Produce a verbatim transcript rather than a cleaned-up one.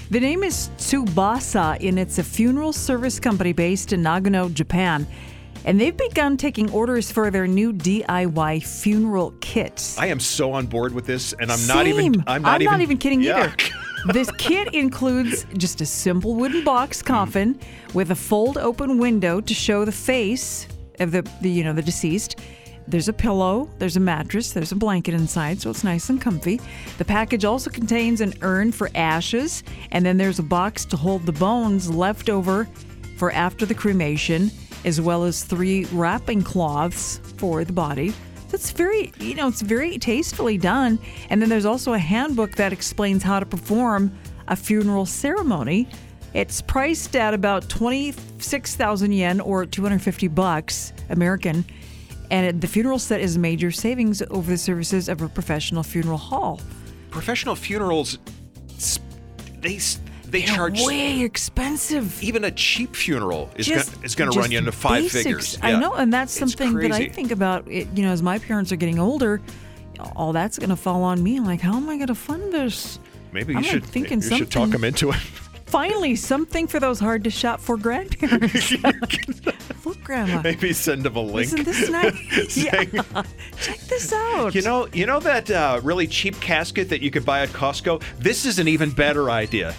The name is Tsubasa, and it's a funeral service company based in Nagano, Japan. And they've begun taking orders for their new D I Y funeral kits. I am so on board with this, and I'm Same. not even. I'm not I'm even, not even kidding yeah. either. This kit includes just a simple wooden box coffin mm. with a fold-open window to show the face of the, the, you know, the deceased. There's a pillow, there's a mattress, there's a blanket inside, so it's nice and comfy. The package also contains an urn for ashes, and then there's a box to hold the bones left over for after the cremation, as well as three wrapping cloths for the body. That's very, you know, it's very tastefully done. And then there's also a handbook that explains how to perform a funeral ceremony. It's priced at about twenty-six thousand yen or two hundred fifty bucks American. And it, the funeral set is a major savings over the services of a professional funeral hall. Professional funerals, they they They're charge way expensive. Even a cheap funeral is Just- gonna, is going to just run you into five basics. figures. I Yeah. know, and that's It's something that I crazy. think about. It, you know, as my parents are getting older, all that's going to fall on me. Like, how am I going to fund this? Maybe you I'm like should thinking you should talk something- them into it. Finally, something for those hard to shop for grandparents. Look, Grandma. Maybe send them a link. Isn't this nice? Yeah. Check this out. You know, you know that uh, really cheap casket that you could buy at Costco? This is an even better idea.